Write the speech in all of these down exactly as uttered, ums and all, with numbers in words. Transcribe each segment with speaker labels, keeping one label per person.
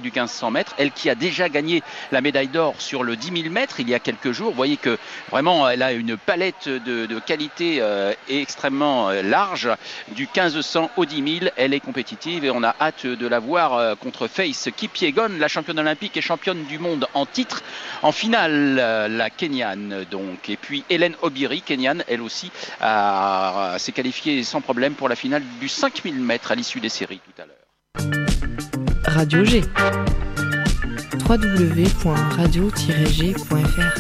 Speaker 1: du quinze cents mètres. Elle qui a déjà gagné la médaille d'or sur le dix mille mètres il y a quelques jours. Vous voyez que vraiment elle a une palette de, de qualité euh, extrêmement euh, large. Du quinze cents au dix mille, elle est compétitive et on a hâte de la voir euh, contre Faith Kipyegon, la championne olympique et championne du monde en titre. En finale, euh, la Kenyane donc. Et puis Hélène Obiri, Kenyane, elle aussi a, a, s'est qualifiée sans problème pour la finale du cinq mille mètres à l'issue des séries tout à l'heure.
Speaker 2: Radio G. w w w point radio tiret g point f r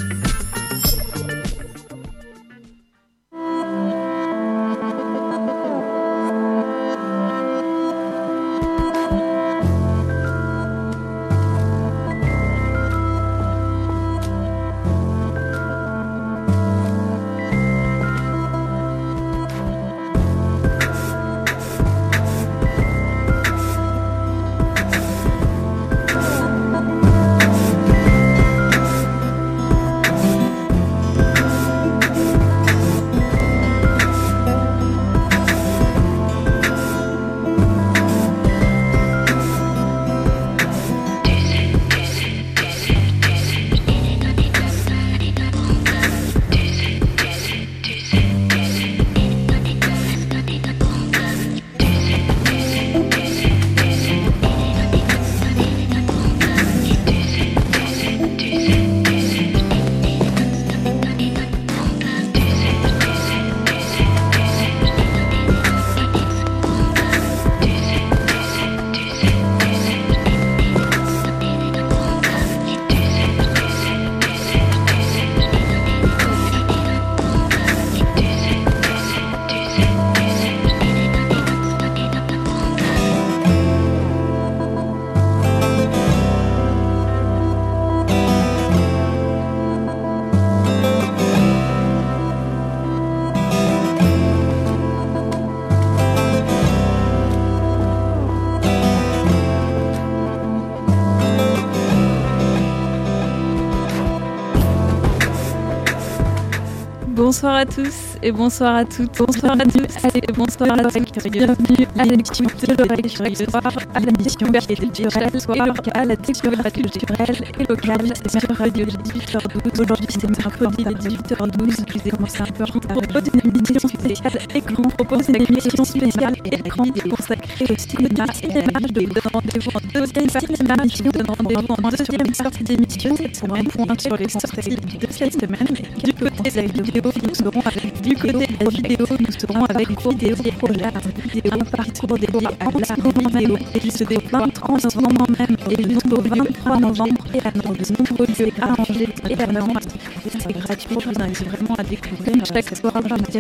Speaker 3: Bonsoir à tous et bonsoir à toutes. Bonsoir à tous et bonsoir à tous. Bienvenue à l'émission de l'oreille sur l'histoire, à la mission qui est culturelle, soir à la découverte culturelle et locale. C'est sur Radio dix-huit heures douze. Aujourd'hui, c'est mercredi dix-huit heures douze. Je vous ai commencé un peu en retard. Je propose une émission spéciale écran. Je propose une émission spéciale écran consacrée au cinéma et l'image. Je vous donne rendez-vous en deuxième partie d'émission. Je vous donne rendez-vous en deuxième partie d'émission pour un point sur les sorties de cette semaine. Du côté de la vidéo, nous serons avec du côté de la vidéo, nous serons avec vidéo pour l'art, vidéo, un parcours dédié à l'art vidéo et jusqu'au vingt-trois novembre même et jusqu'au vingt-trois novembre et à de nombreux lieux arrangés et à Nantes. C'est gratuit, je vous invite vraiment à découvrir chaque soir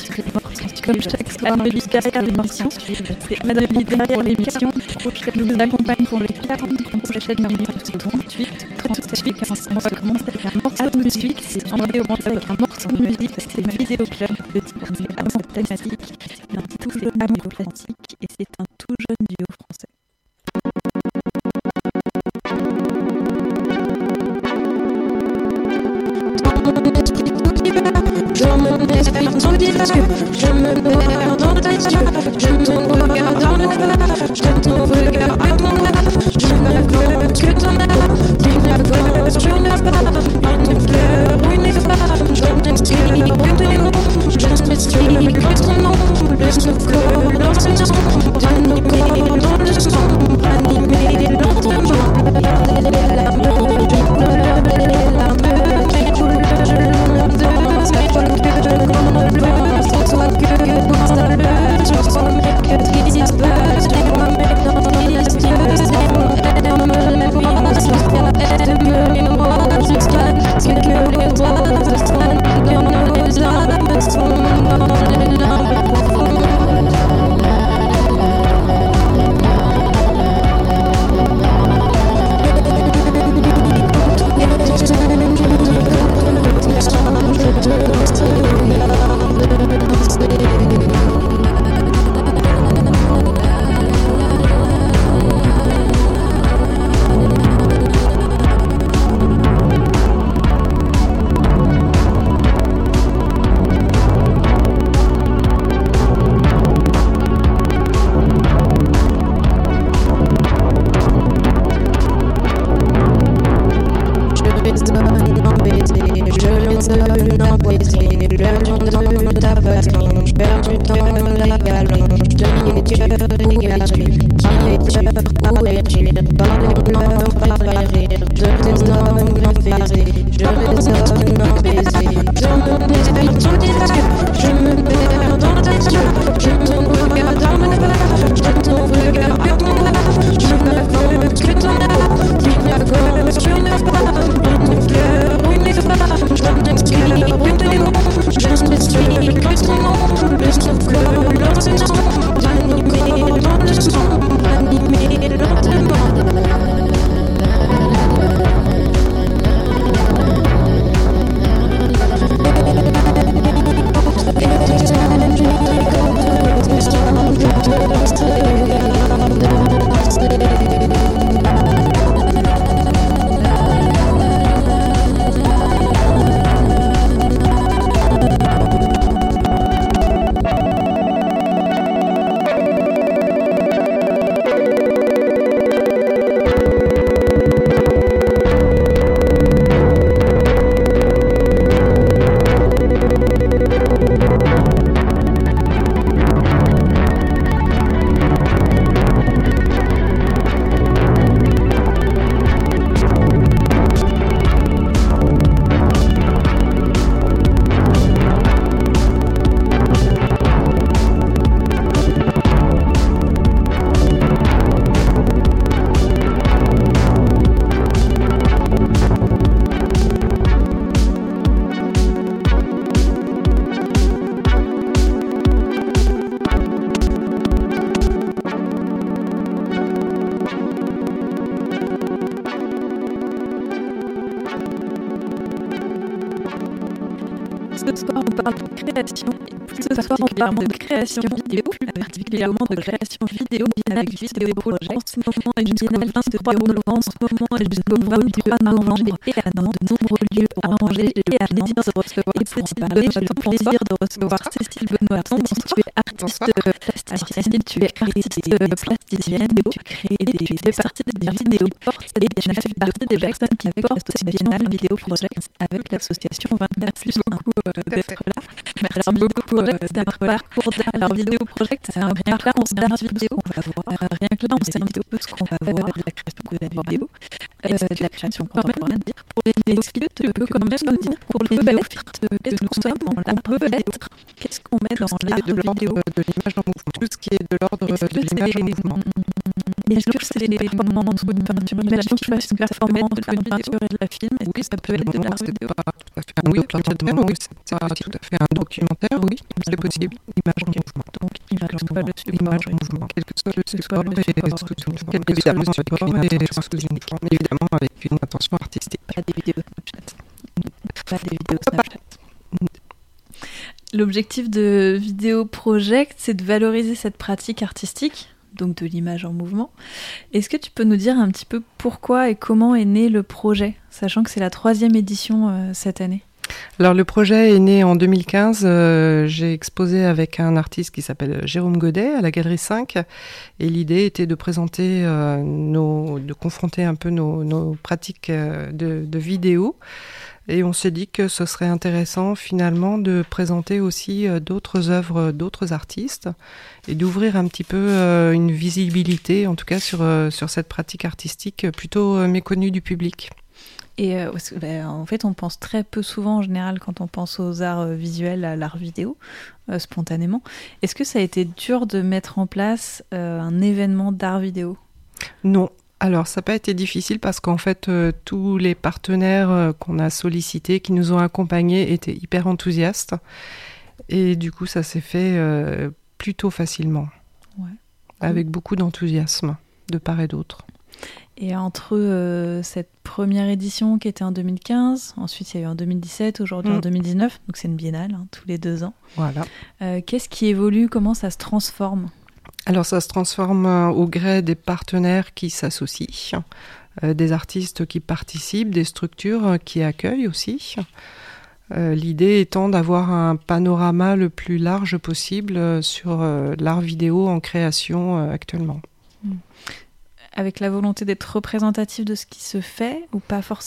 Speaker 3: comme chaque soir jusqu'à l'émission. C'est Madame derrière l'émission, je vous accompagne pour les quarante prochaines minutes, trente-huit, trente-sept, quarante-cinq. On va commencer avec un morceau tout de suite, c'est André Aurance avec un morceau de musique, c'est ma vidéo club de type à cette thématique, c'est un tout jeune amour classique et c'est un tout jeune duo français.
Speaker 4: Dans mon esprit tout divers, je me perds dans tes yeux, je me regarde dans le verre, je ton regard à mon verre, je n'accorde que ton air, tu n'accordes, je n'ai pas, un éclair ou une flamme, je t'exprime que tes mots, je m'exprime que ton nom, laisse nos corps dans ce son, tiens nos corps dans le son, animés lentement, regardez les larmes, je pleure les larmes, mes couleurs, je l'entends, c'est pas que je ne blanc, sans toi que dans sa page, je sens que triste, je vois mes dans baiser. L'heure de ta passion, je perds du temps la galonge de mes dieux dégagés. Qui es-tu, où es-tu? Pardonne-moi par les rires de tes noms bien baisés. Je résonne en baiser. Je me perds dans tes yeux, je me perds dans tes yeux. Je me regarde dans mes verres, je ton regard sur ton verre. Je ne veux que ton amour, qui m'accorde sur mes bras. Une fleur, une femme, je t'exclure une mots. Je ne suis que ton nom, le souffle, l'océan. Animé dans le son, animé lentement.
Speaker 3: Ce soir, on parle de création, et plus ce soir, on parle de création vidéo, plus particulièrement de création vidéo avec Vidéo Project. En ce moment, une biennale vingt-trois novembre, en ce moment, jusqu'au vingt-trois novembre, et à dans de nombreux lieux à Angers et à Nantes de recevoir. Et pour en parler, j'ai le plaisir de recevoir Cécile Benoît. Tu es artiste plasticienne, tu es artiste plasticienne, tu crées des, tu fais partie des vidéos, et des partie des personnes qui portent cette biennale Vidéo Project avec l'association vingt-quatre plus beaucoup d'être là. Merci beaucoup d'être parcours d'art vidéo project. C'est un rien que là, on se d'art vidéo. On va voir rien que là, on sait un petit peu ce qu'on va voir de la création de la vidéo, de la création contemporaine. Pour les néophytes, tu peux quand même nous dire pour les néophytes que nous sommes, on peut être. Qu'est-ce qu'on met dans l'art vidéo
Speaker 5: de l'image en mouvement, tout ce qui est de l'ordre de l'image en mouvement.
Speaker 3: Est-ce que c'est les moments entre une peinture, imaginons que tu fasses une performance entre une peinture et de la film, est-ce que ça peut être de l'art vidéo?
Speaker 5: Oui, c'est pas tout à fait un documentaire, oui, c'est possible. Image en mouvement.
Speaker 3: Donc, image en mouvement,
Speaker 5: l'image en mouvement, quel que soit le support, quel que soit le support, et sous une forme, évidemment, avec une intention artistique.
Speaker 3: Pas des vidéos Snapchat. Pas des vidéos Snapchat. L'objectif de Vidéo Project, c'est de valoriser cette pratique artistique, donc de l'image en mouvement. Est-ce que tu peux nous dire un petit peu pourquoi et comment est né le projet, sachant que c'est la troisième édition euh, cette année?
Speaker 5: Alors le projet est né en deux mille quinze, euh, j'ai exposé avec un artiste qui s'appelle Jérôme Godet à la Galerie cinq, et l'idée était de présenter, euh, nos, de confronter un peu nos, nos pratiques euh, de, de vidéo, et on s'est dit que ce serait intéressant finalement de présenter aussi euh, d'autres œuvres d'autres artistes, et d'ouvrir un petit peu euh, une visibilité, en tout cas sur, euh, sur cette pratique artistique plutôt euh, méconnue du public.
Speaker 3: Et euh, bah, en fait, on pense très peu souvent, en général, quand on pense aux arts euh, visuels, à l'art vidéo, euh, spontanément. Est-ce que ça a été dur de mettre en place euh, un événement d'art vidéo?
Speaker 5: Non. Alors, ça n'a pas été difficile parce qu'en fait, euh, tous les partenaires euh, qu'on a sollicités, qui nous ont accompagnés, étaient hyper enthousiastes. Et du coup, ça s'est fait euh, plutôt facilement. Ouais. Avec mmh. beaucoup d'enthousiasme, de part et d'autre.
Speaker 3: Et entre euh, cette première édition qui était en deux mille quinze, ensuite il y a eu en deux mille dix-sept, aujourd'hui mmh. en deux mille dix-neuf, donc c'est une biennale, hein, tous les deux ans.
Speaker 5: Voilà.
Speaker 3: Euh, qu'est-ce qui évolue? Comment ça se transforme?
Speaker 5: Alors ça se transforme au gré des partenaires qui s'associent, euh, des artistes qui participent, des structures qui accueillent aussi. Euh, l'idée étant d'avoir un panorama le plus large possible sur euh, l'art vidéo en création euh, actuellement.
Speaker 3: Mmh. Avec la volonté d'être représentatif de ce qui se fait ou pas forcément?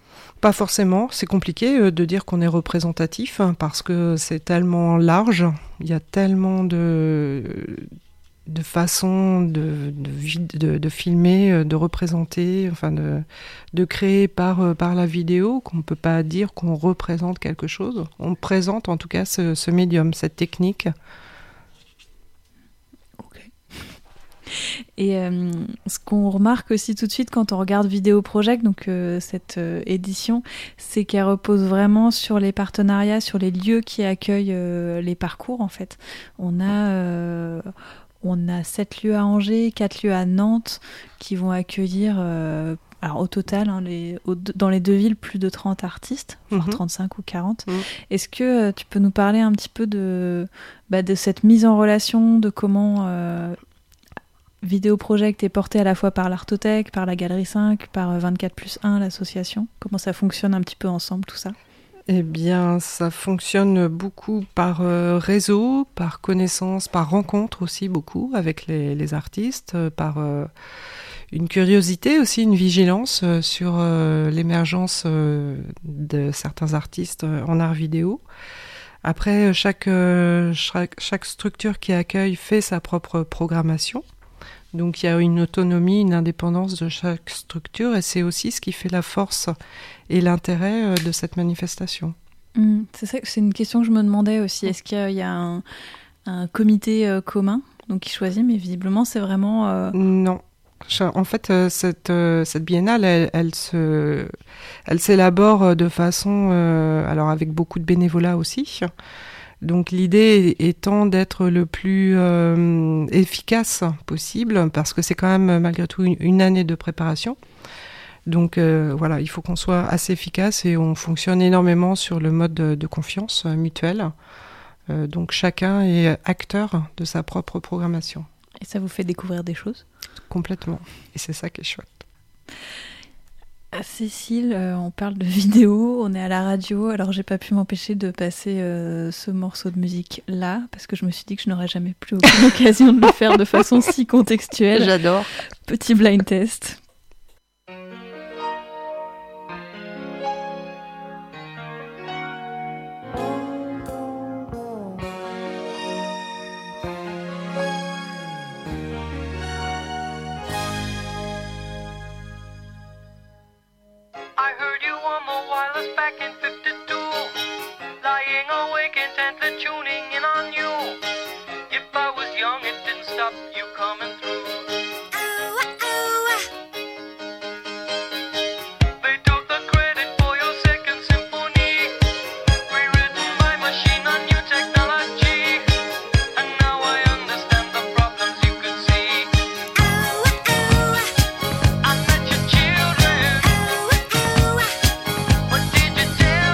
Speaker 5: Pas forcément, c'est compliqué de dire qu'on est représentatif hein, parce que c'est tellement large, il y a tellement de, de façons de, de, de, de filmer, de représenter, enfin de, de créer par, par la vidéo qu'on ne peut pas dire qu'on représente quelque chose. On présente en tout cas ce, ce médium, cette technique.
Speaker 3: Et euh, ce qu'on remarque aussi tout de suite quand on regarde Vidéo Project, donc euh, cette euh, édition, c'est qu'elle repose vraiment sur les partenariats, sur les lieux qui accueillent euh, les parcours en fait. On a, euh, on a sept lieux à Angers, quatre lieux à Nantes qui vont accueillir, euh, alors au total, hein, les, au, dans les deux villes, plus de trente artistes, voire mm-hmm. trente-cinq ou quarante. Mm-hmm. Est-ce que euh, tu peux nous parler un petit peu de, bah, de cette mise en relation, de comment... Euh, Vidéo Project est porté à la fois par l'Artothèque, par la Galerie cinq, par vingt-quatre plus un, l'association. Comment ça fonctionne un petit peu ensemble, tout ça ?
Speaker 5: Eh bien, ça fonctionne beaucoup par euh, réseau, par connaissance, par rencontre aussi beaucoup avec les, les artistes, euh, par euh, une curiosité aussi, une vigilance euh, sur euh, l'émergence euh, de certains artistes euh, en art vidéo. Après, chaque, euh, chaque, chaque structure qui accueille fait sa propre programmation. Donc il y a une autonomie, une indépendance de chaque structure et c'est aussi ce qui fait la force et l'intérêt de cette manifestation.
Speaker 3: Mmh, c'est ça, c'est une question que je me demandais aussi. Est-ce qu'il y a un, un comité euh, commun donc, qui choisit, mais visiblement c'est vraiment... Euh...
Speaker 5: Non. En fait, cette, cette biennale, elle, elle, se, elle s'élabore de façon... Euh, alors avec beaucoup de bénévolat aussi. Donc l'idée étant d'être le plus euh, efficace possible, parce que c'est quand même malgré tout une, une année de préparation. Donc euh, voilà, il faut qu'on soit assez efficace et on fonctionne énormément sur le mode de, de confiance mutuelle. Euh, donc chacun est acteur de sa propre programmation.
Speaker 3: Et ça vous fait découvrir des choses ?
Speaker 5: Complètement. Et c'est ça qui est chouette.
Speaker 3: Cécile, euh, on parle de vidéo, on est à la radio, alors j'ai pas pu m'empêcher de passer euh, ce morceau de musique là, parce que je me suis dit que je n'aurais jamais plus aucune occasion de le faire de façon si contextuelle.
Speaker 5: J'adore.
Speaker 3: Petit blind test.
Speaker 6: What did you tell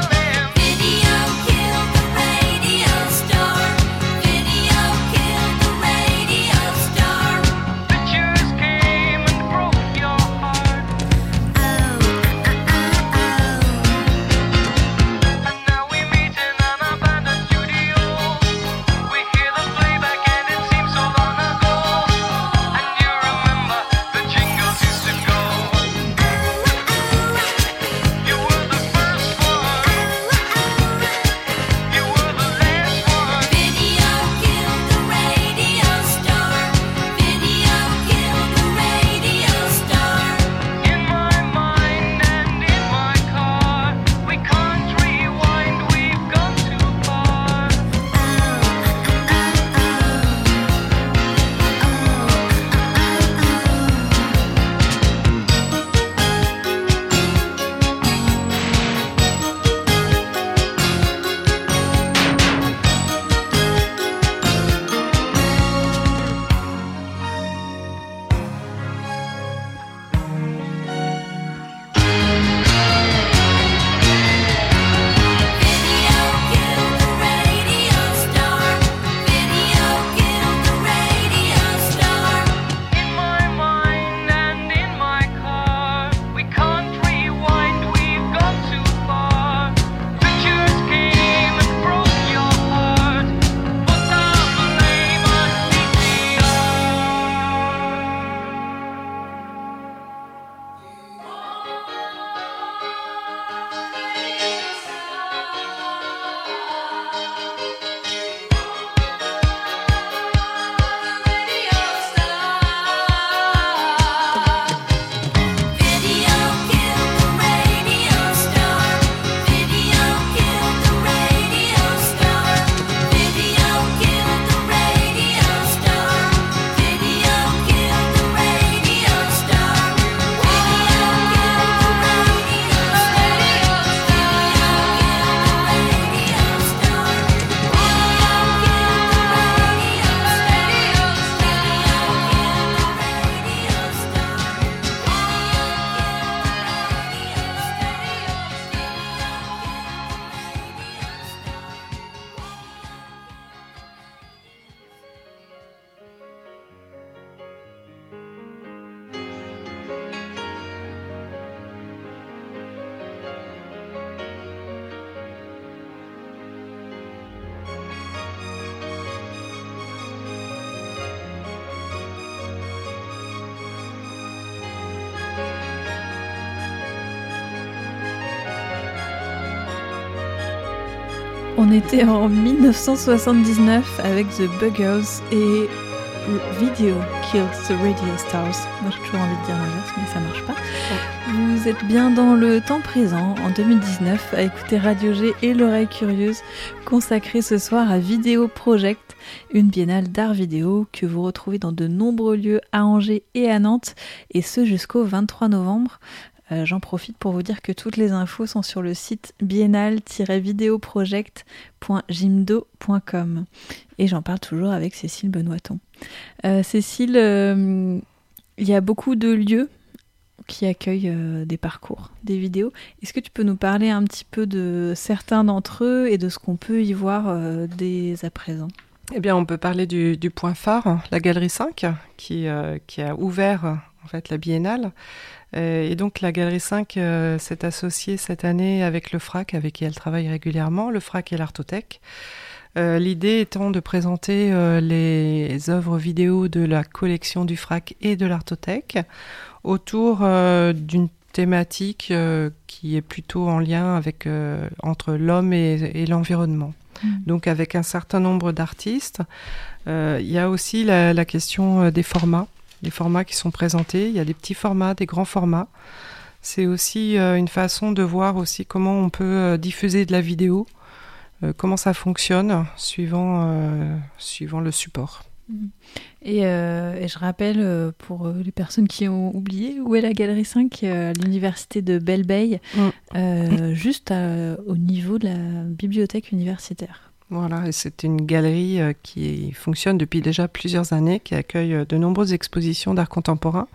Speaker 3: On était en dix-neuf cent soixante-dix-neuf avec The Buggers et Video Killed the Radio Stars. Moi j'ai toujours envie de dire l'inverse, mais ça marche pas. Ouais. Vous êtes bien dans le temps présent, en deux mille dix-neuf, à écouter Radio G et l'oreille curieuse, consacrée ce soir à Vidéo Project, une biennale d'art vidéo que vous retrouvez dans de nombreux lieux à Angers et à Nantes, et ce jusqu'au vingt-trois novembre. Euh, j'en profite pour vous dire que toutes les infos sont sur le site biennale tiret vidéoproject point jimdo point com. Et j'en parle toujours avec Cécile Benoîton. Euh, Cécile, euh, il y a beaucoup de lieux qui accueillent euh, des parcours, des vidéos. Est-ce que tu peux nous parler un petit peu de certains d'entre eux et de ce qu'on peut y voir euh, dès à présent ?
Speaker 5: Eh bien, on peut parler du, du point phare, la Galerie cinq, qui, euh, qui a ouvert en fait, la biennale. Et donc la Galerie cinq euh, s'est associée cette année avec le F R A C, avec qui elle travaille régulièrement, le F R A C et l'Artothèque. Euh, l'idée étant de présenter euh, les œuvres vidéo de la collection du F R A C et de l'Artothèque autour euh, d'une thématique euh, qui est plutôt en lien avec, euh, entre l'homme et, et l'environnement. Mmh. Donc avec un certain nombre d'artistes. Euh, il y a aussi la, la question des formats. Les formats qui sont présentés, il y a des petits formats, des grands formats. C'est aussi euh, une façon de voir aussi comment on peut euh, diffuser de la vidéo, euh, comment ça fonctionne suivant, euh, suivant le support.
Speaker 3: Et, euh, et je rappelle euh, pour les personnes qui ont oublié, où est la Galerie cinq à l'université de Belle-Bay, mm. euh, juste à, au niveau de la bibliothèque universitaire.
Speaker 5: Voilà, et c'est une galerie euh, qui fonctionne depuis déjà plusieurs années, qui accueille euh, de nombreuses expositions d'art contemporain,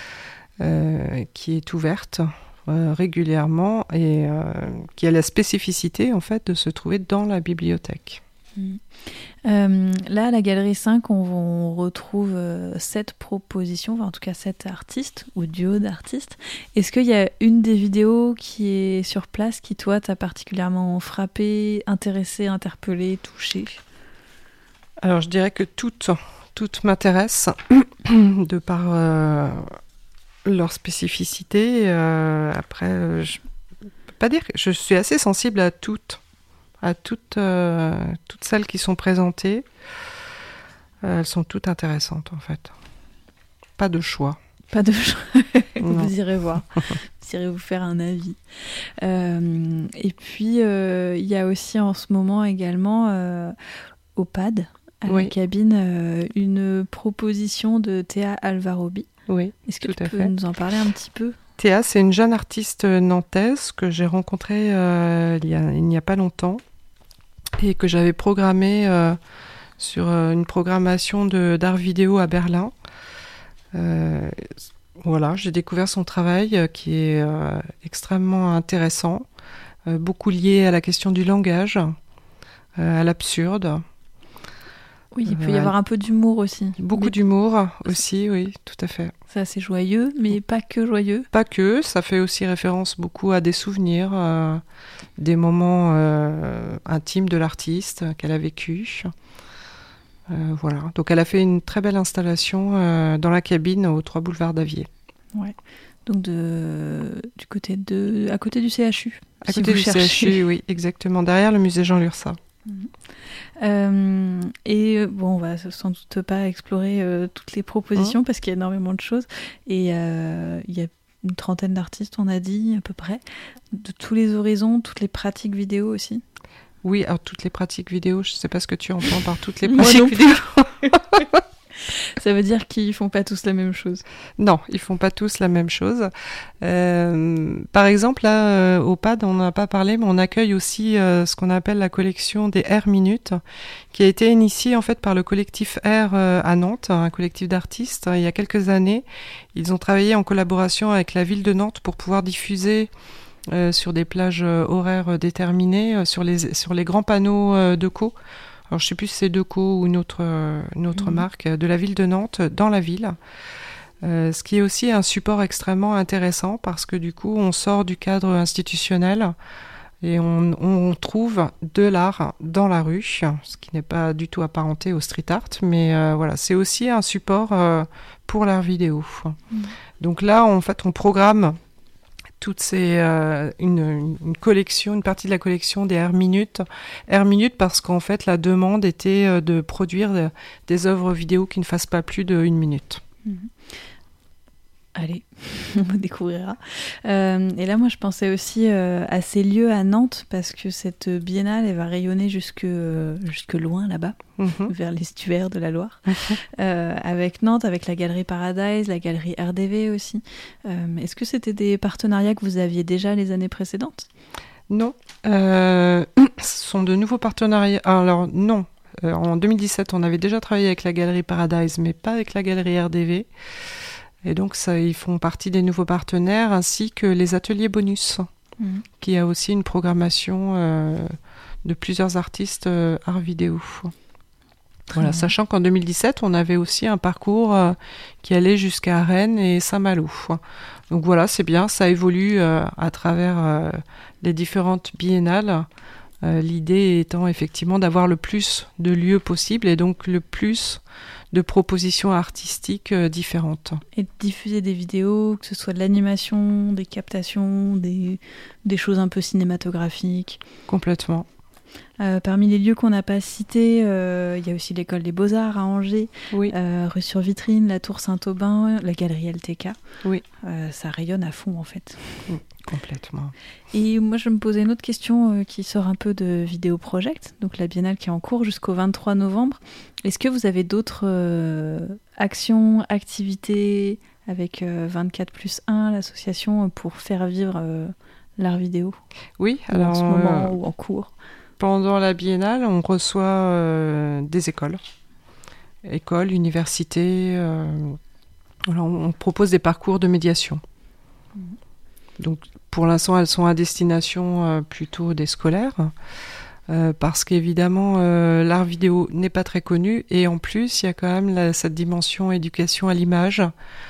Speaker 5: euh, qui est ouverte euh, régulièrement et euh, qui a la spécificité en fait de se trouver dans la bibliothèque.
Speaker 3: Mmh. Euh, là, à la Galerie cinq, on, on retrouve euh, sept propositions, enfin, en tout cas sept artistes ou duos d'artistes. Est-ce qu'il y a une des vidéos qui est sur place qui, toi, t'a particulièrement frappé, intéressé, interpellé, touché ?
Speaker 5: Alors, je dirais que toutes, toutes m'intéressent de par euh, leur spécificité. Euh, après, je ne peux pas dire que je suis assez sensible à toutes. à toutes, euh, toutes celles qui sont présentées. Euh, elles sont toutes intéressantes, en fait. Pas de choix.
Speaker 3: Pas de choix. Vous irez voir. Vous irez vous faire un avis. Euh, et puis, euh, il y a aussi en ce moment également, euh, au P A D, à oui. la cabine, euh, une proposition de Théa Alvarobi.
Speaker 5: Oui,
Speaker 3: Est-ce que
Speaker 5: tout
Speaker 3: tu
Speaker 5: à
Speaker 3: peux
Speaker 5: fait.
Speaker 3: nous en parler un petit peu ?
Speaker 5: Théa, c'est une jeune artiste nantaise que j'ai rencontrée euh, il, y a, il n'y a pas longtemps et que j'avais programmée euh, sur euh, une programmation de, d'art vidéo à Berlin. Euh, voilà, j'ai découvert son travail euh, qui est euh, extrêmement intéressant, euh, beaucoup lié à la question du langage, euh, à l'absurde.
Speaker 3: Oui, il peut y avoir un peu d'humour aussi.
Speaker 5: Beaucoup mais... d'humour aussi, oui, tout à fait.
Speaker 3: C'est assez joyeux, mais pas que joyeux.
Speaker 5: Pas que, ça fait aussi référence beaucoup à des souvenirs, euh, des moments euh, intimes de l'artiste qu'elle a vécu. Euh, voilà, donc elle a fait une très belle installation euh, dans la cabine aux trois boulevards d'Avier.
Speaker 3: Ouais. Donc de, du côté de, à côté du C H U.
Speaker 5: À
Speaker 3: si
Speaker 5: côté
Speaker 3: vous
Speaker 5: du
Speaker 3: cherchez.
Speaker 5: C H U, oui, exactement, derrière le musée Jean Lurçat.
Speaker 3: Mmh. Euh, et bon, on va sans doute pas explorer euh, toutes les propositions mmh. parce qu'il y a énormément de choses et euh, il y a une trentaine d'artistes, on a dit à peu près, de tous les horizons, toutes les pratiques vidéo aussi.
Speaker 5: Oui, alors toutes les pratiques vidéo, je sais pas ce que tu entends par toutes les pratiques vidéo.
Speaker 3: Ça veut dire qu'ils font pas tous la même chose.
Speaker 5: Non, ils font pas tous la même chose. Euh, par exemple, là, euh, au P A D, on n'en a pas parlé, mais on accueille aussi euh, ce qu'on appelle la collection des R Minutes, qui a été initiée en fait par le collectif R euh, à Nantes, un collectif d'artistes. Il y a quelques années, ils ont travaillé en collaboration avec la ville de Nantes pour pouvoir diffuser euh, sur des plages euh, horaires déterminées, euh, sur les sur les grands panneaux euh, de co. Alors, je ne sais plus si c'est Deco ou une autre, une autre mmh. marque de la ville de Nantes, dans la ville. Euh, ce qui est aussi un support extrêmement intéressant parce que du coup, on sort du cadre institutionnel et on, on trouve de l'art dans la rue, ce qui n'est pas du tout apparenté au street art, mais euh, voilà, c'est aussi un support euh, pour l'art vidéo. Mmh. Donc là, en fait, on programme toutes ces euh, une, une collection, une partie de la collection des Air Minutes. Air Minutes parce qu'en fait la demande était euh, de produire de, des œuvres vidéo qui ne fassent pas plus d'une minute.
Speaker 3: Mmh. Allez, on découvrira. Euh, et là, moi, je pensais aussi euh, à ces lieux à Nantes, parce que cette biennale, elle va rayonner jusque, euh, jusque loin, là-bas, mm-hmm. vers l'estuaire de la Loire. Mm-hmm. Euh, avec Nantes, avec la Galerie Paradise, la Galerie R D V aussi. Euh, est-ce que c'était des partenariats que vous aviez déjà les années précédentes ?
Speaker 5: Non. Euh, ce sont de nouveaux partenariats. Alors, non. Euh, en deux mille dix-sept, on avait déjà travaillé avec la Galerie Paradise, mais pas avec la Galerie R D V. Et donc, ça, ils font partie des nouveaux partenaires, ainsi que les ateliers bonus, mmh. qui a aussi une programmation euh, de plusieurs artistes euh, art vidéo. Voilà, mmh. Sachant qu'en deux mille dix-sept, on avait aussi un parcours euh, qui allait jusqu'à Rennes et Saint-Malo. Donc voilà, c'est bien, ça évolue euh, à travers euh, les différentes biennales. Euh, l'idée étant effectivement d'avoir le plus de lieux possible et donc le plus de propositions artistiques euh, différentes.
Speaker 3: Et de diffuser des vidéos, que ce soit de l'animation, des captations, des, des choses un peu cinématographiques.
Speaker 5: Complètement.
Speaker 3: Euh, parmi les lieux qu'on n'a pas cités, euh, il y a aussi l'école des Beaux-Arts à Angers,
Speaker 5: oui.
Speaker 3: euh, rue sur Vitrine, la tour Saint-Aubin, la galerie L T K.
Speaker 5: Oui.
Speaker 3: Euh, ça rayonne à fond en fait.
Speaker 5: Oui, complètement.
Speaker 3: Et moi je me posais une autre question euh, qui sort un peu de Vidéo Project, donc la biennale qui est en cours jusqu'au vingt-trois novembre. Est-ce que vous avez d'autres euh, actions, activités avec euh, vingt-quatre plus un, l'association, pour faire vivre euh, l'art vidéo ?
Speaker 5: Oui, alors
Speaker 3: en ce moment
Speaker 5: euh...
Speaker 3: ou en cours.
Speaker 5: Pendant la biennale, on reçoit euh, des écoles, écoles, universités. Euh, alors on propose des parcours de médiation. Mmh. Donc, pour l'instant, elles sont à destination euh, plutôt des scolaires, euh, parce qu'évidemment, euh, l'art vidéo n'est pas très connu, et en plus, il y a quand même la, cette dimension éducation à l'image,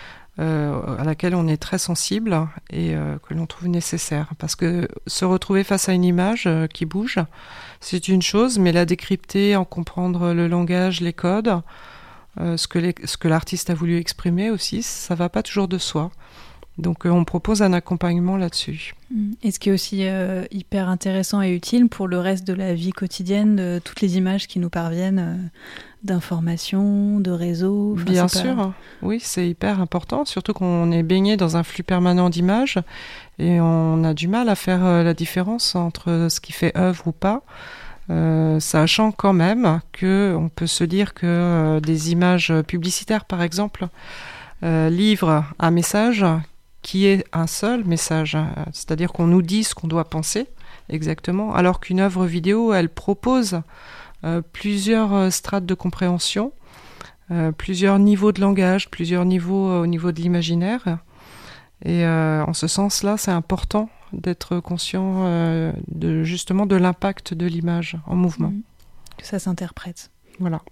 Speaker 5: Euh, à laquelle on est très sensible et euh, que l'on trouve nécessaire. Parce que se retrouver face à une image euh, qui bouge, c'est une chose, mais la décrypter, en comprendre le langage, les codes, euh, ce que les, ce que l'artiste a voulu exprimer aussi, ça va pas toujours de soi. Donc euh, on propose un accompagnement là-dessus.
Speaker 3: Et ce qui est aussi euh, hyper intéressant et utile pour le reste de la vie quotidienne, de toutes les images qui nous parviennent euh, d'informations, de réseaux. Enfin,
Speaker 5: Bien
Speaker 3: c'est
Speaker 5: sûr,
Speaker 3: pas...
Speaker 5: oui, c'est hyper important, surtout qu'on est baigné dans un flux permanent d'images et on a du mal à faire euh, la différence entre ce qui fait œuvre ou pas. Euh, sachant quand même qu'on peut se dire que euh, des images publicitaires, par exemple, euh, livrent un message qui est un seul message, c'est-à-dire qu'on nous dit ce qu'on doit penser exactement, alors qu'une œuvre vidéo, elle propose euh, plusieurs strates de compréhension, euh, plusieurs niveaux de langage, plusieurs niveaux euh, au niveau de l'imaginaire. Et euh, en ce sens-là, c'est important d'être conscient euh, de, justement de l'impact de l'image en mouvement. Mmh.
Speaker 3: Que ça s'interprète.
Speaker 5: Voilà.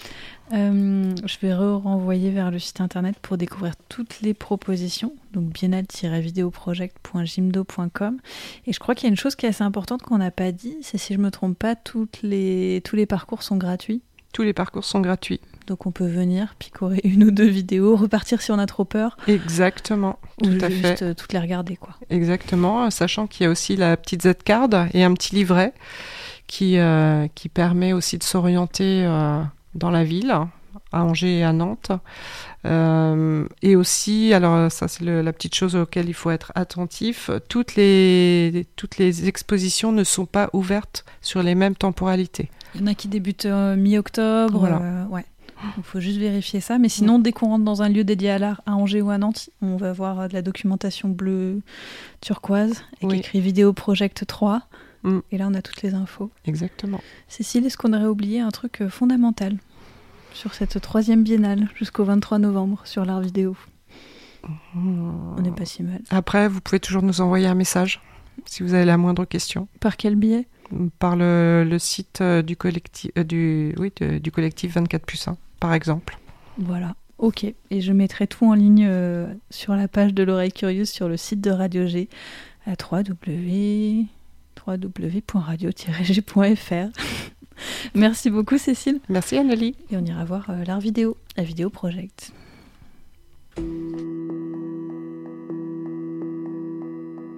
Speaker 3: Euh, je vais renvoyer vers le site internet pour découvrir toutes les propositions, donc biennale tiret vidéoproject point jimdo point com. Et je crois qu'il y a une chose qui est assez importante qu'on n'a pas dit, c'est, si je ne me trompe pas, toutes les, tous les parcours sont gratuits.
Speaker 5: Tous les parcours sont gratuits.
Speaker 3: Donc on peut venir picorer une ou deux vidéos, repartir si on a trop peur.
Speaker 5: Exactement, tout
Speaker 3: ou
Speaker 5: à
Speaker 3: juste
Speaker 5: fait.
Speaker 3: Euh, toutes les regarder, quoi.
Speaker 5: Exactement, sachant qu'il y a aussi la petite Z-card et un petit livret qui, euh, qui permet aussi de s'orienter euh, dans la ville, à Angers et à Nantes. Euh, et aussi, alors ça c'est le, la petite chose auquel il faut être attentif, toutes les, toutes les expositions ne sont pas ouvertes sur les mêmes temporalités.
Speaker 3: Il y en a qui débutent euh, mi-octobre,
Speaker 5: voilà.
Speaker 3: euh, ouais. Il faut juste vérifier ça. Mais sinon, dès qu'on rentre dans un lieu dédié à l'art, à Angers ou à Nantes, on va voir de la documentation bleue turquoise, avec
Speaker 5: oui.
Speaker 3: écrit Vidéo Project trois.
Speaker 5: Mm.
Speaker 3: Et là, on a toutes les infos.
Speaker 5: Exactement.
Speaker 3: Cécile, est-ce qu'on aurait oublié un truc fondamental sur cette troisième biennale jusqu'au vingt-trois novembre sur l'art vidéo? mmh. On n'est pas si mal.
Speaker 5: Après, vous pouvez toujours nous envoyer un message si vous avez la moindre question.
Speaker 3: Par quel biais?
Speaker 5: Par le, le site du collectif, euh, du, oui, de, du collectif vingt-quatre plus un, par exemple.
Speaker 3: Voilà, ok. Et je mettrai tout en ligne euh, sur la page de l'Oreille Curieuse sur le site de Radio G à w w w point radio tiret g point f r. Merci beaucoup Cécile.
Speaker 5: Merci Annelie.
Speaker 3: Et on ira voir euh, l'art vidéo, la Vidéo Project.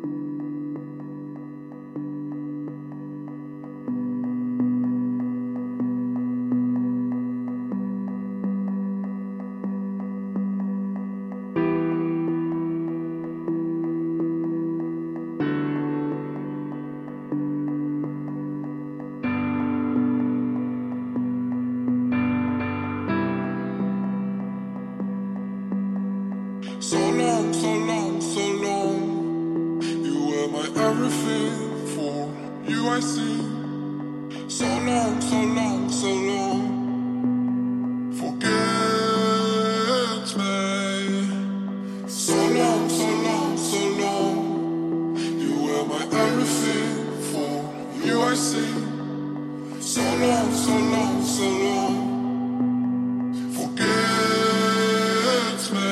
Speaker 6: everything. For you I see. So long, so long, so long. Forget me. So long, so long, so long. You were my everything. For you I see. So long, so long, so long. Forget me.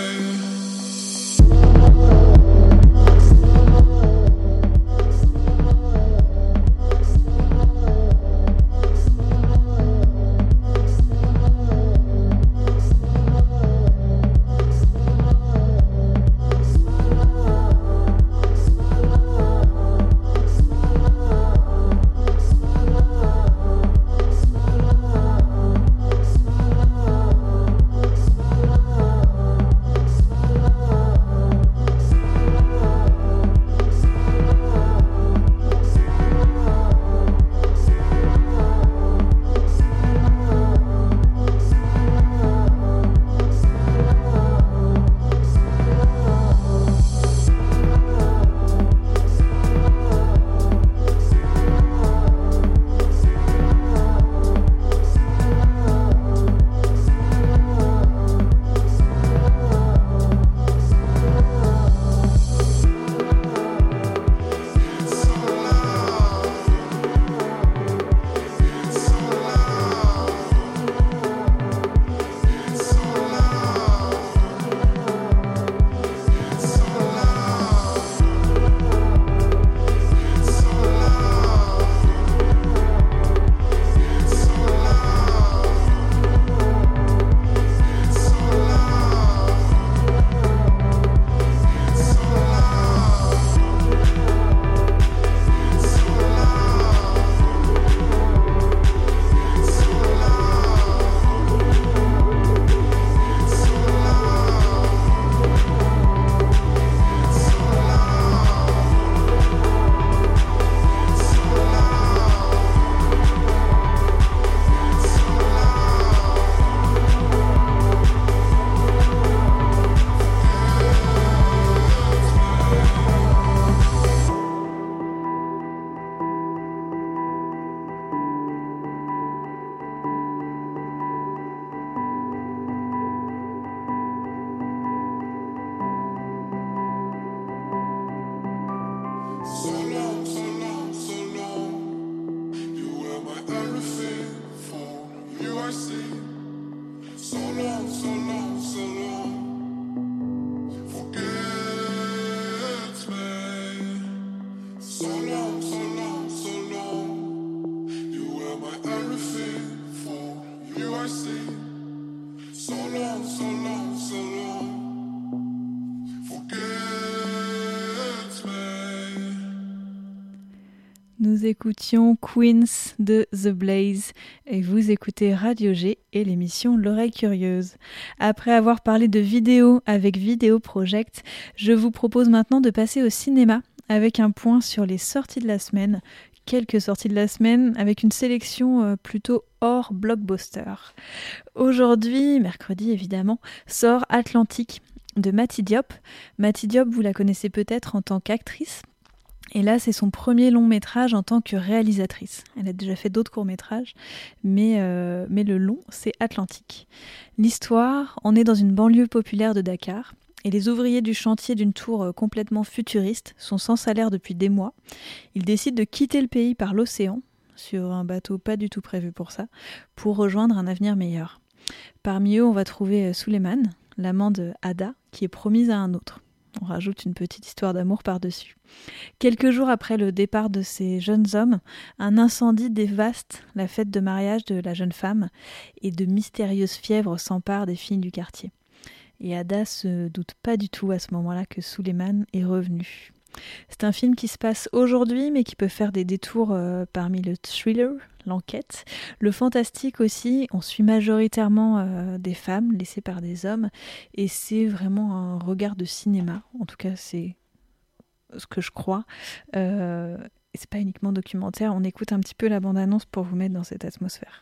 Speaker 6: So long, so long, so long. You were my everything. For you I see. So long, so long, so long. Forget me. So long, so long, so long. You were my everything. For you I see. So long, so long, so long. Forget me.
Speaker 3: Nous écoutions Queens de The Blaze et vous écoutez Radio G et l'émission L'Oreille Curieuse. Après avoir parlé de vidéo avec Vidéo Project, je vous propose maintenant de passer au cinéma avec un point sur les sorties de la semaine. Quelques sorties de la semaine avec une sélection plutôt hors blockbuster. Aujourd'hui, mercredi évidemment, sort Atlantique de Mati Diop. Mati Diop, vous la connaissez peut-être en tant qu'actrice. Et là, c'est son premier long métrage en tant que réalisatrice. Elle a déjà fait d'autres courts-métrages, mais, euh, mais le long, c'est Atlantique. L'histoire, on est dans une banlieue populaire de Dakar, et les ouvriers du chantier d'une tour complètement futuriste sont sans salaire depuis des mois. Ils décident de quitter le pays par l'océan, sur un bateau pas du tout prévu pour ça, pour rejoindre un avenir meilleur. Parmi eux, on va trouver Suleiman, l'amant de Ada, qui est promise à un autre. On rajoute une petite histoire d'amour par-dessus. Quelques jours après le départ de ces jeunes hommes, un incendie dévaste la fête de mariage de la jeune femme et de mystérieuses fièvres s'emparent des filles du quartier. Et Ada se doute pas du tout à ce moment-là que Suleiman est revenu. C'est un film qui se passe aujourd'hui, mais qui peut faire des détours euh, parmi le thriller, l'enquête. Le fantastique aussi, on suit majoritairement euh, des femmes laissées par des hommes, et c'est vraiment un regard de cinéma. En tout cas, c'est ce que je crois. Euh, et c'est pas uniquement documentaire, on écoute un petit peu la bande-annonce pour vous mettre dans cette atmosphère.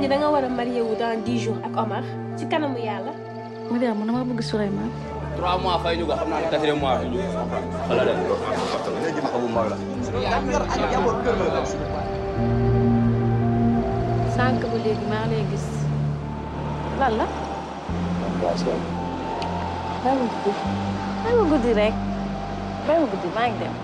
Speaker 4: ni da nga war a marié wu dans dix jours ak Omar ci kanamu yàlla.
Speaker 3: ma dee man dama bëgg Souleymane.
Speaker 7: trois mois fay ñu ko xam naa ne quatrième mois fay ñu ko. wala de. léegi ma xamu mag la.
Speaker 3: sànq ba léegi maa lay gis lan la. bàyyi ma guddi bàyyi ma guddi rek bàyyi ma guddi maa ngi dem.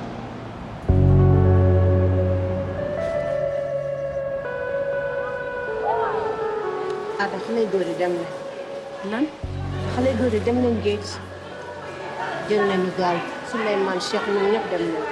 Speaker 4: ah da xale góor yi dem na.
Speaker 3: lan.
Speaker 4: xale góor yi dem nañ géej jël nañu gaal Souleymane Cheikh ñoom ñëpp dem nañ.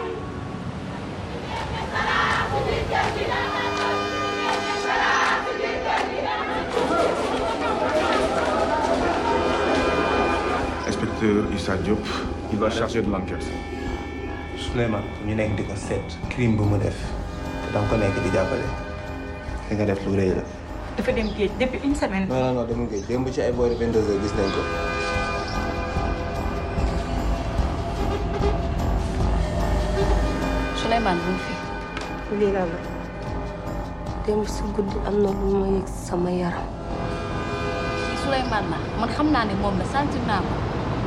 Speaker 8: Inspecteur Issa Diop, il va charger de l'enquête.
Speaker 9: Souleymane ñu nekk di ko seet crime bu mu def te danga ko nekk di jàppale fi nga def lu rëy la.
Speaker 3: dafa dem géej depuis une semaine.
Speaker 9: non non non demul géej démb ci ay boori vingt-deux heures gis nañ ko.
Speaker 3: Souleymane bu fi.
Speaker 4: lii la la démb si guddi am na lu ma yëg sama yaram.
Speaker 3: Souleymane la man xam naa ne moom la sentir naa ko.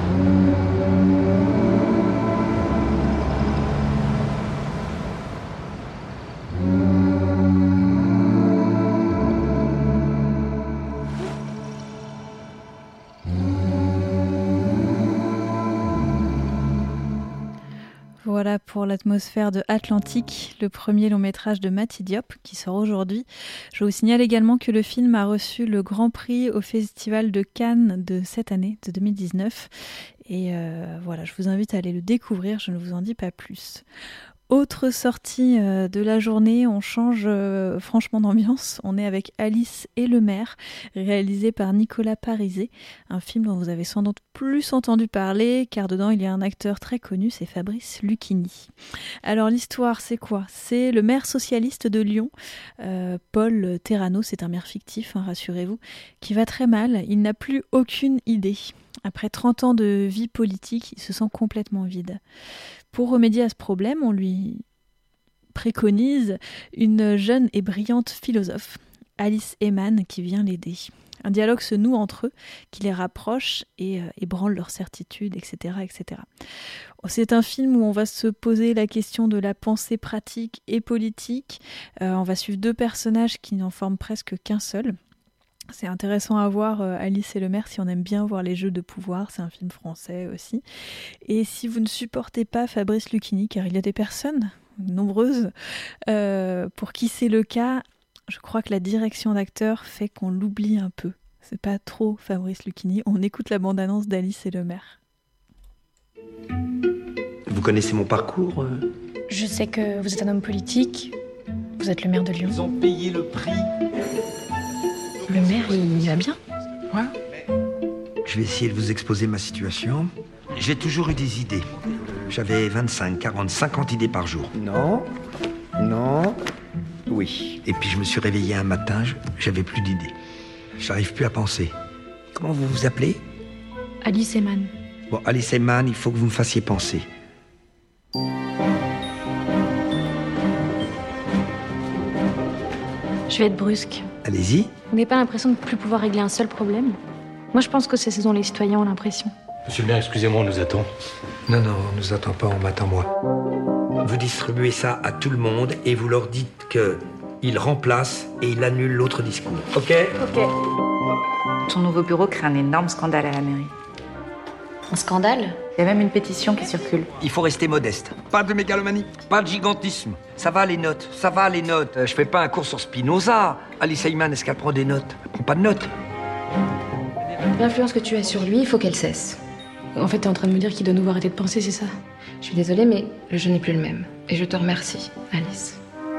Speaker 3: Voilà pour l'atmosphère de Atlantique, le premier long métrage de Mati Diop qui sort aujourd'hui. Je vous signale également que le film a reçu le Grand Prix au Festival de Cannes de cette année, de deux mille dix-neuf. Et euh, voilà, je vous invite à aller le découvrir, je ne vous en dis pas plus. Autre sortie euh, de la journée, on change euh, franchement d'ambiance. On est avec Alice et le maire, réalisé par Nicolas Parizet, un film dont vous avez sans doute plus entendu parler, car dedans il y a un acteur très connu, c'est Fabrice Lucchini. Alors l'histoire, c'est quoi ? C'est le maire socialiste de Lyon, euh, Paul Terrano, c'est un maire fictif, hein, rassurez-vous, qui va très mal, il n'a plus aucune idée. Après trente ans de vie politique, il se sent complètement vide. Pour remédier à ce problème, on lui préconise une jeune et brillante philosophe, Alice Eman, qui vient l'aider. Un dialogue se noue entre eux, qui les rapproche et euh, ébranle leurs certitudes, et cetera, et cetera. C'est un film où on va se poser la question de la pensée pratique et politique. Euh, on va suivre deux personnages qui n'en forment presque qu'un seul. C'est intéressant à voir, euh, Alice et le maire, si on aime bien voir les jeux de pouvoir. C'est un film français aussi. Et si vous ne supportez pas Fabrice Lucchini, car il y a des personnes nombreuses euh, pour qui c'est le cas, je crois que la direction d'acteur fait qu'on l'oublie un peu. C'est pas trop Fabrice Lucchini. On écoute la bande-annonce d'Alice et le maire.
Speaker 10: Vous connaissez mon parcours euh...
Speaker 11: Je sais que vous êtes un homme politique. Vous êtes le maire de Lyon.
Speaker 10: Ils ont payé le prix.
Speaker 11: Le maire, il va bien ?
Speaker 10: Ouais. Je vais essayer de vous exposer ma situation. J'ai toujours eu des idées. J'avais vingt-cinq, quarante, cinquante idées par jour.
Speaker 9: Non, non, oui.
Speaker 10: Et puis je me suis réveillé un matin, j'avais plus d'idées. J'arrive plus à penser. Comment vous vous appelez ?
Speaker 11: Alice Eman.
Speaker 10: Bon, Alice Eman, il faut que vous me fassiez penser.
Speaker 11: Je vais être brusque.
Speaker 10: Allez-y.
Speaker 11: Vous n'avez pas l'impression de ne plus pouvoir régler un seul problème ? Moi, je pense que c'est ce dont les citoyens ont l'impression.
Speaker 12: Monsieur le maire, excusez-moi, on nous attend.
Speaker 10: Non, non, on nous attend pas, on m'attend moi. Vous distribuez ça à tout le monde et vous leur dites que il remplace et il annule l'autre discours. Ok ?
Speaker 11: Ok.
Speaker 13: Ton nouveau bureau crée un énorme scandale à la mairie.
Speaker 11: Un scandale ?
Speaker 13: Il y a même une pétition qui circule.
Speaker 10: Il faut rester modeste. Pas de mégalomanie, pas de gigantisme. Ça va les notes, ça va les notes. Euh, je fais pas un cours sur Spinoza. Alice Eman, est-ce qu'elle prend des notes ? Elle prend pas de notes.
Speaker 11: L'influence que tu as sur lui, il faut qu'elle cesse. En fait, t'es en train de me dire qu'il doit nous arrêter de penser, c'est ça ? Je suis désolée, mais le jeu n'est plus le même. Et je te remercie, Alice.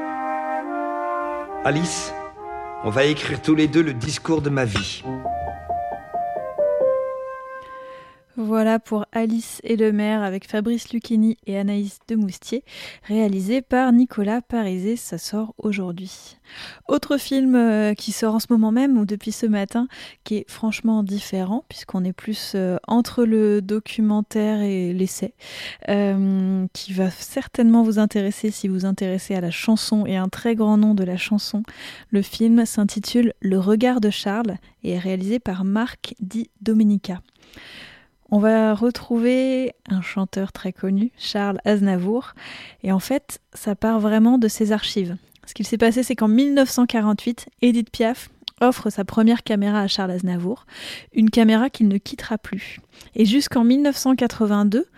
Speaker 10: Alice, on va écrire tous les deux le discours de ma vie.
Speaker 3: Voilà pour Alice et le maire avec Fabrice Lucchini et Anaïs Demoustier, réalisé par Nicolas Parizet. Ça sort aujourd'hui. Autre film euh, qui sort en ce moment même ou depuis ce matin, qui est franchement différent puisqu'on est plus euh, entre le documentaire et l'essai, euh, qui va certainement vous intéresser si vous vous intéressez à la chanson et un très grand nom de la chanson. Le film s'intitule Le regard de Charles et est réalisé par Marc Di Domenica. On va retrouver un chanteur très connu, Charles Aznavour, et en fait, ça part vraiment de ses archives. Ce qu'il s'est passé, c'est qu'en dix-neuf cent quarante-huit, Édith Piaf offre sa première caméra à Charles Aznavour, une caméra qu'il ne quittera plus. Et jusqu'en dix-neuf cent quatre-vingt-deux,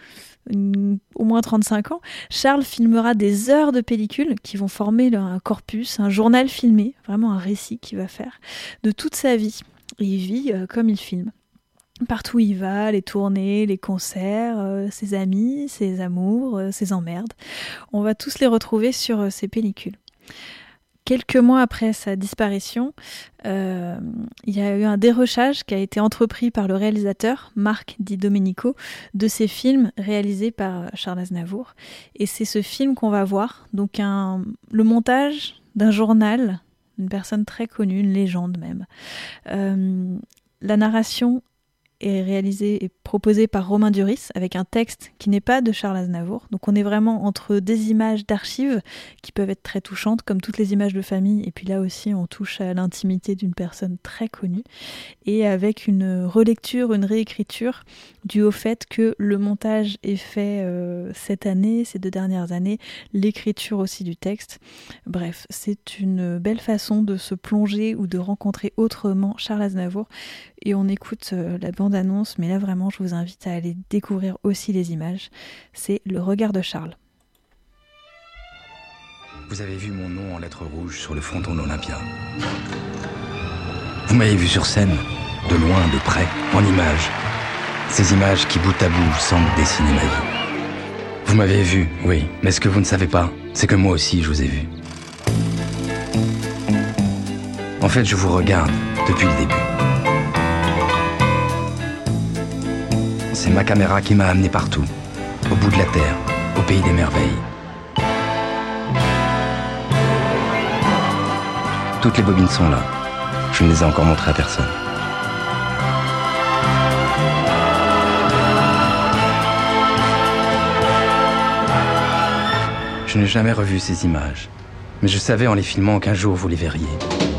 Speaker 3: au moins trente-cinq ans, Charles filmera des heures de pellicules qui vont former un corpus, un journal filmé, vraiment un récit qu'il va faire de toute sa vie. Et il vit euh, comme il filme. Partout où il va, les tournées, les concerts, euh, ses amis, ses amours, euh, ses emmerdes. On va tous les retrouver sur euh, ces pellicules. Quelques mois après sa disparition, euh, il y a eu un dérochage qui a été entrepris par le réalisateur Marc Di Domenico de ces films réalisés par Charles Aznavour. Et c'est ce film qu'on va voir, donc un, le montage d'un journal, une personne très connue, une légende même. Euh, la narration est réalisé et proposé par Romain Duris avec un texte qui n'est pas de Charles Aznavour. Donc on est vraiment entre des images d'archives qui peuvent être très touchantes comme toutes les images de famille, et puis là aussi on touche à l'intimité d'une personne très connue, et avec une relecture, une réécriture dû au fait que le montage est fait euh, cette année, ces deux dernières années, l'écriture aussi du texte. Bref, c'est une belle façon de se plonger ou de rencontrer autrement Charles Aznavour, et on écoute euh, la bande-annonce, mais là vraiment je vous invite à aller découvrir aussi les images. C'est Le regard de Charles.
Speaker 14: Vous avez vu mon nom en lettres rouges sur le fronton de l'Olympia. Vous m'avez vu sur scène, de loin, de près, en images. Ces images qui bout à bout semblent dessiner ma vie. Vous m'avez vu, oui, mais ce que vous ne savez pas, c'est que moi aussi je vous ai vu. En fait, je vous regarde depuis le début. C'est ma caméra qui m'a amené partout, au bout de la terre, au pays des merveilles. Toutes les bobines sont là. Je ne les ai encore montrées à personne. Je n'ai jamais revu ces images, mais je savais en les filmant qu'un jour vous les verriez.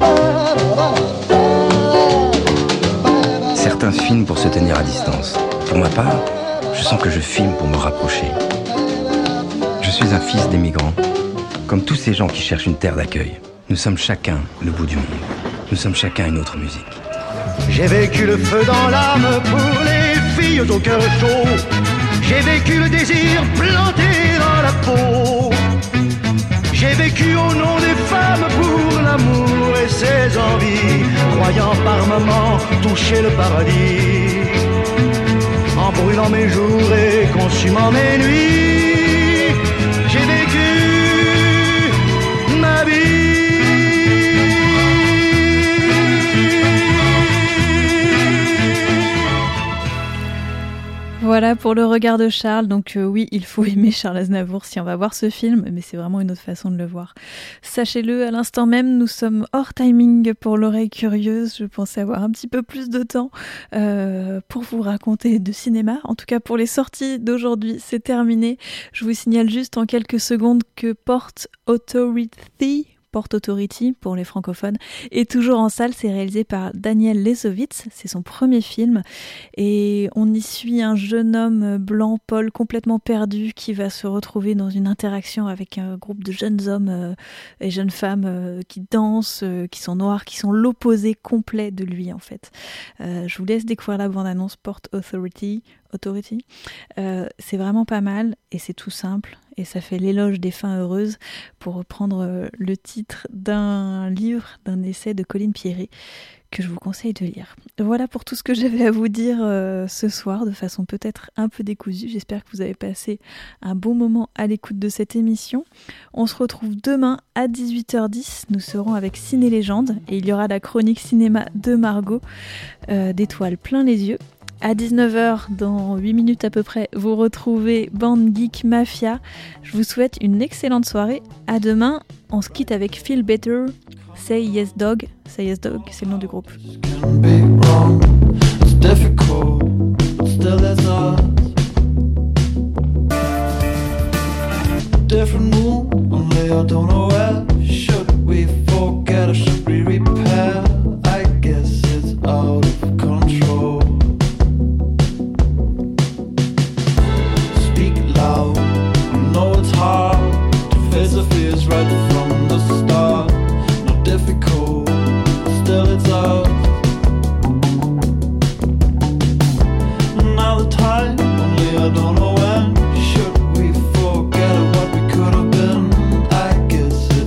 Speaker 14: Certains filment pour se tenir à distance. Pour ma part, je sens que je filme pour me rapprocher. Je suis un fils d'émigrants, comme tous ces gens qui cherchent une terre d'accueil. Nous sommes chacun le bout du monde. Nous sommes chacun une autre musique.
Speaker 15: J'ai vécu le feu dans l'âme pour les filles au cœur chaud. J'ai vécu le désir planté dans la peau. J'ai vécu au nom des femmes pour l'amour et ses envies, croyant par moments toucher le paradis. En brûlant mes jours et consumant mes nuits, j'ai vécu ma vie.
Speaker 3: Voilà pour Le regard de Charles. Donc euh, oui, il faut aimer Charles Aznavour si on va voir ce film, mais c'est vraiment une autre façon de le voir. Sachez-le, à l'instant même, nous sommes hors timing pour l'oreille curieuse. Je pensais avoir un petit peu plus de temps euh, pour vous raconter de cinéma. En tout cas, pour les sorties d'aujourd'hui, c'est terminé. Je vous signale juste en quelques secondes que Port Authority... Port Authority pour les francophones est toujours en salle. C'est réalisé par Daniel Lesovitz, c'est son premier film et on y suit un jeune homme blanc, Paul, complètement perdu, qui va se retrouver dans une interaction avec un groupe de jeunes hommes euh, et jeunes femmes euh, qui dansent, euh, qui sont noirs, qui sont l'opposé complet de lui en fait. Euh, je vous laisse découvrir la bande-annonce Port Authority. Authority. Euh, c'est vraiment pas mal et c'est tout simple et ça fait l'éloge des fins heureuses, pour reprendre le titre d'un livre, d'un essai de Colline Pierret que je vous conseille de lire. Voilà pour tout ce que j'avais à vous dire euh, ce soir, de façon peut-être un peu décousue. J'espère que vous avez passé un bon moment à l'écoute de cette émission. On se retrouve demain à dix-huit heures dix. Nous serons avec Ciné Légende et il y aura la chronique cinéma de Margot, euh, d'étoiles plein les yeux. À dix-neuf heures, dans huit minutes à peu près, vous retrouvez Band Geek Mafia. Je vous souhaite une excellente soirée. À demain. On se quitte avec Feel Better, Say Yes Dog. Say Yes Dog, c'est le nom du groupe.
Speaker 16: Different mood, only I don't know where. Should we forget or should we repair? I guess it's out of control. Speak loud, I know it's hard to face the fears right from the start. Not difficult, still it's us. Now the time, only I don't know when. Should we forget what we could have been? I guess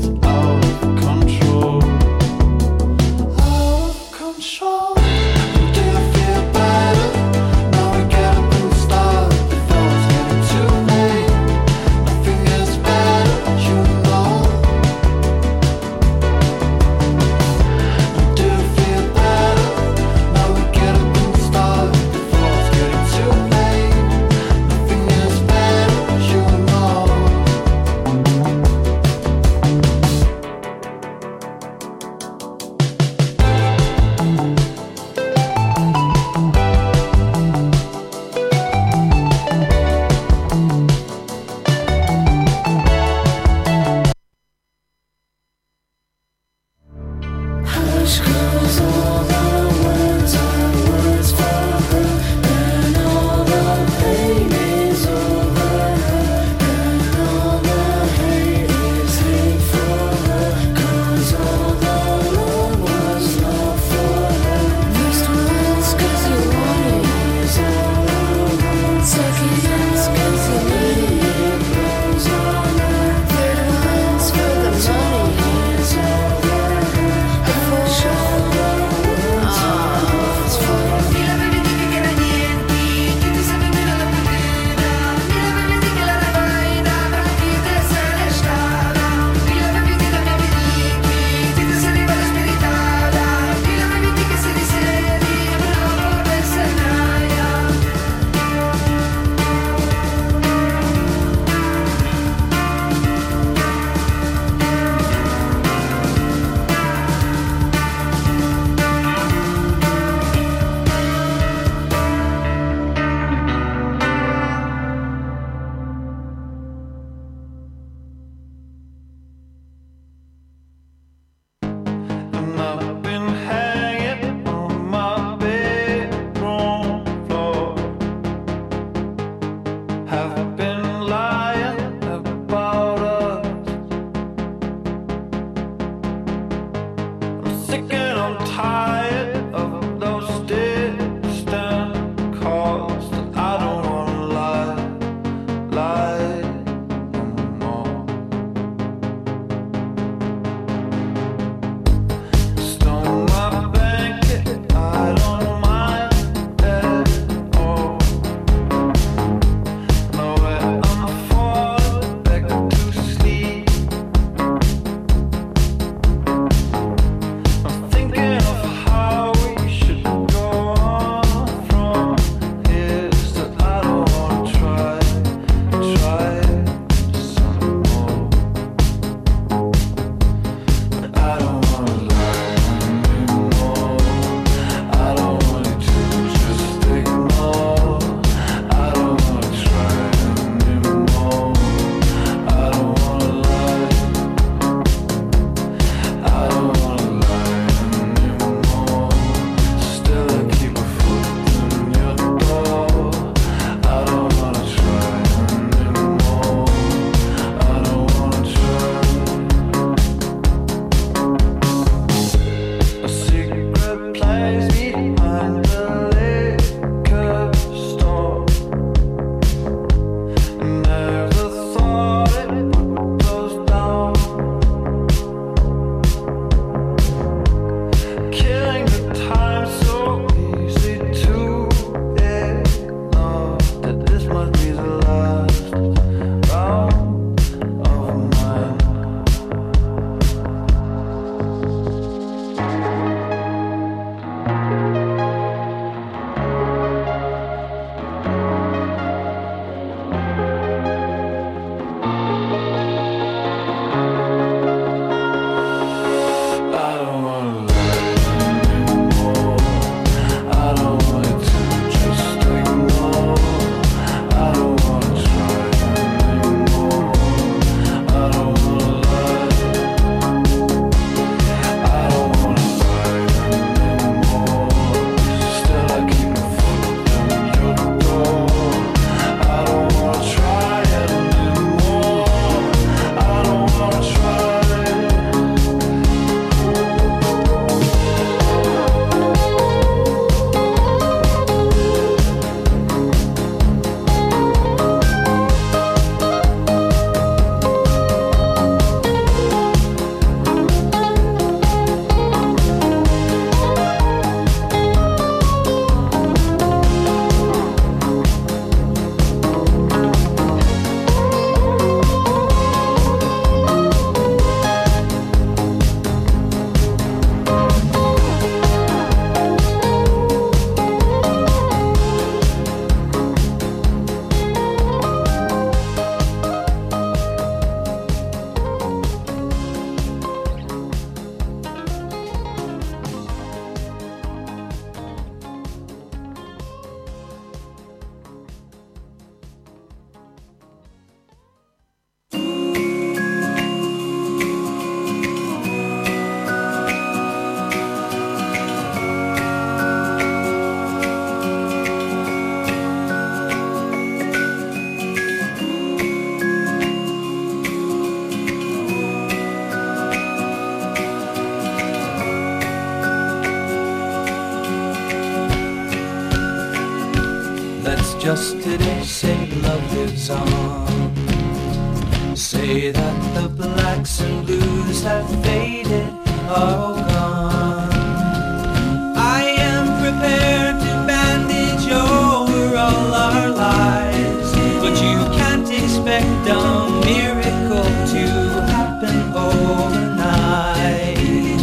Speaker 16: just today say love lives on. Say that the blacks and blues have faded, are all gone. I am prepared to bandage over all our lives, but you can't expect a miracle to happen overnight.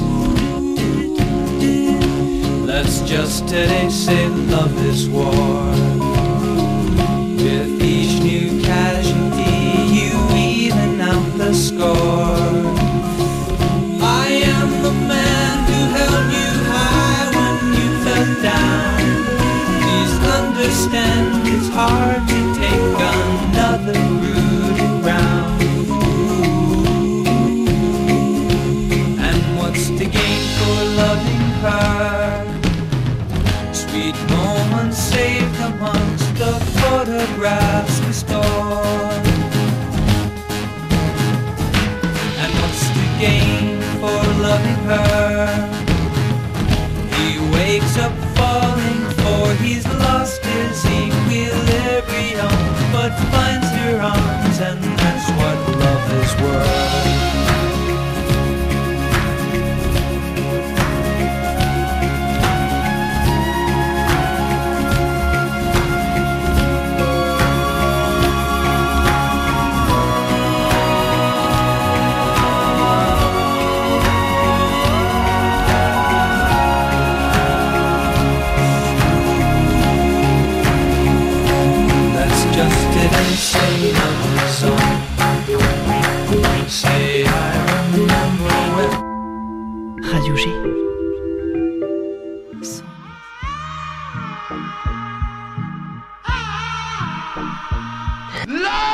Speaker 16: Let's just today say love is war. With each new casualty you even out the score. I am the man who held you high when you fell down. Please understand it's hard to take another route around. And what's to gain for loving her? Sweet moments saved amongst the photographs we store. And what's to gain for loving her? He wakes up falling, for he's lost his equilibrium, but finds her arms, and that's what love is worth. Say love is on. Say I remember when.
Speaker 2: Radio G.
Speaker 6: Love!